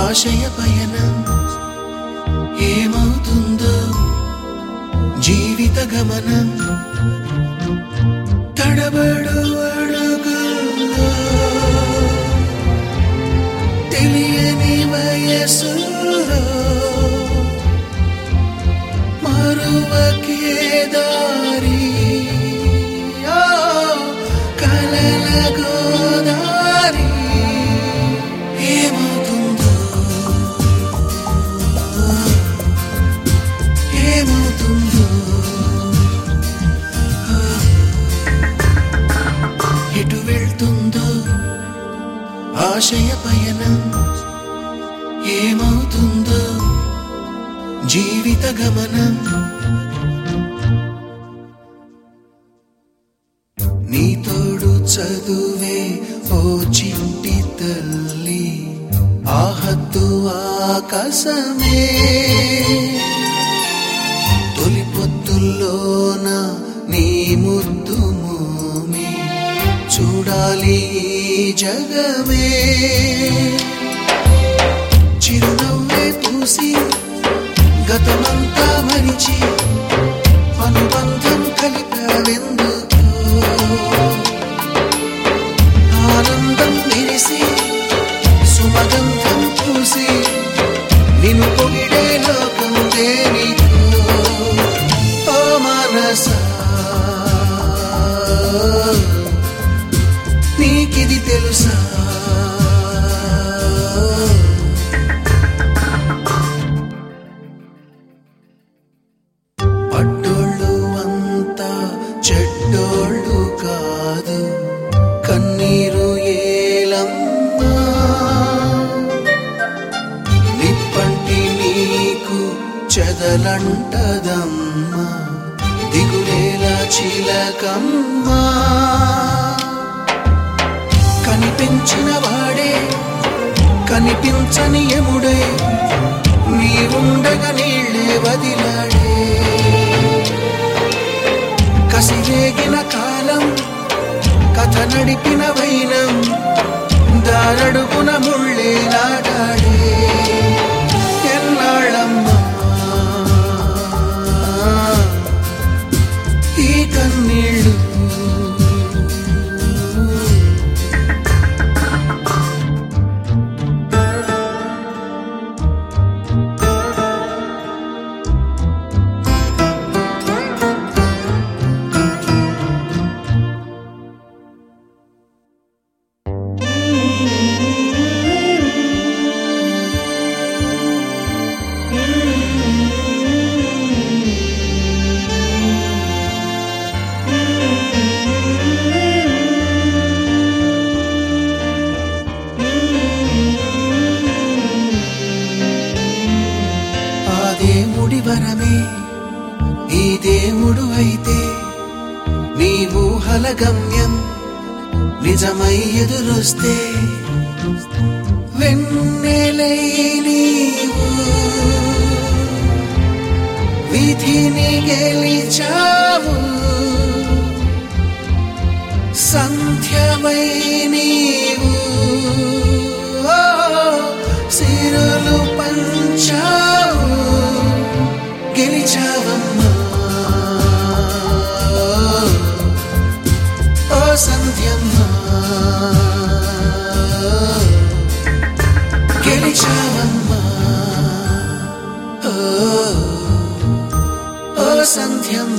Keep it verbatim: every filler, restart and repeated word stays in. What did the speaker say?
ఆశయ పయనం ఏమవుతుందో జీవిత గమనం తడబడు అడుగుల్లో తెలియని వయసులో మరువకే దారి కలల గోదారి ఏమవుతుందో ఏమవుతుందో ఎటు వెళ్తుందో ఆశయ పయనం ఏమవుతుందో జీవిత గమనం నీ తోడు చదువే ఓ చిట్టి తల్లి ఆ హద్దు ఆకాశమే తొలి పొద్దుల్లోన నీ ముద్దు మోమి చూడాలి జగమే చిరునవ్వే పూసి గతమంతా మరిచి అనుబంధం కలిపావెందుకు ఆనందం విరిసి సుమగంధం పూసి నిన్ను పొగిడే లోకం దేనితో ఓ మనసా నీకిది తెలుసా పట్టోళ్ళు అంతా చెడ్డోళ్ళు కాదు కన్నీరు ఏలమ్మా నిప్పంటి నీకు చెదలంటదమ్మా దిగులేల చిలకమ్మా కనిపించిన వాడే కనిపించని యముడే నీ ఉండగా నీళ్ళే వదిలాడే కసిరేగిన కాలం కథ నడిపిన వైనం దారడుగున ముళ్ళే నాడాడే ఎన్నాళ్ళమ్మా ఈ కన్నీళ్ళు దేవుడి వరమే ఈ దేవుడు అయితే నీ ఊహల గమ్యం నిజమై ఎదురొస్తే వెన్నెలై నీవు విధిని గెలిచావు సంధ్యమై నీవు సిరులు పంచావు గెలిచావమ్మా ఓ సంధ్యమ్మా గెలిచావమ్మా ఓ సంధ్యమ్మా